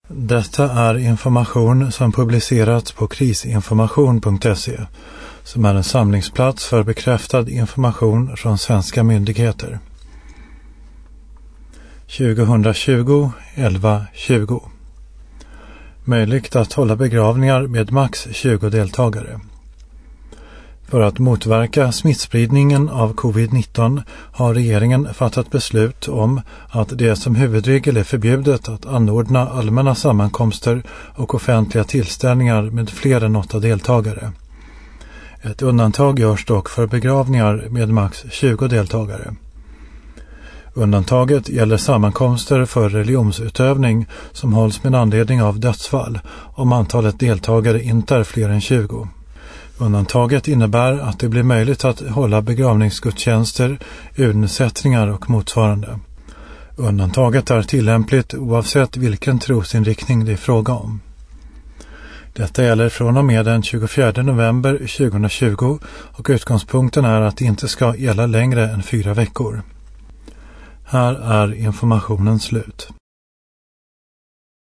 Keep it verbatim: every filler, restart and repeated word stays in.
Detta är information som publicerats på krisinformation punkt se, som är en samlingsplats för bekräftad information från svenska myndigheter. tjugohundratjugo elva tjugo. Möjligt att hålla begravningar med max tjugo deltagare. För att motverka smittspridningen av covid nitton har regeringen fattat beslut om att det som huvudregel är förbjudet att anordna allmänna sammankomster och offentliga tillställningar med fler än åtta deltagare. Ett undantag görs dock för begravningar med max tjugo deltagare. Undantaget gäller sammankomster för religionsutövning som hålls med anledning av dödsfall om antalet deltagare inte är fler än tjugo. Undantaget innebär att det blir möjligt att hålla begravningsgudstjänster, urnsättningar och motsvarande. Undantaget är tillämpligt oavsett vilken trosinriktning det är fråga om. Detta gäller från och med den tjugofjärde november tjugohundratjugo och utgångspunkten är att det inte ska gälla längre än fyra veckor. Här är informationen slut.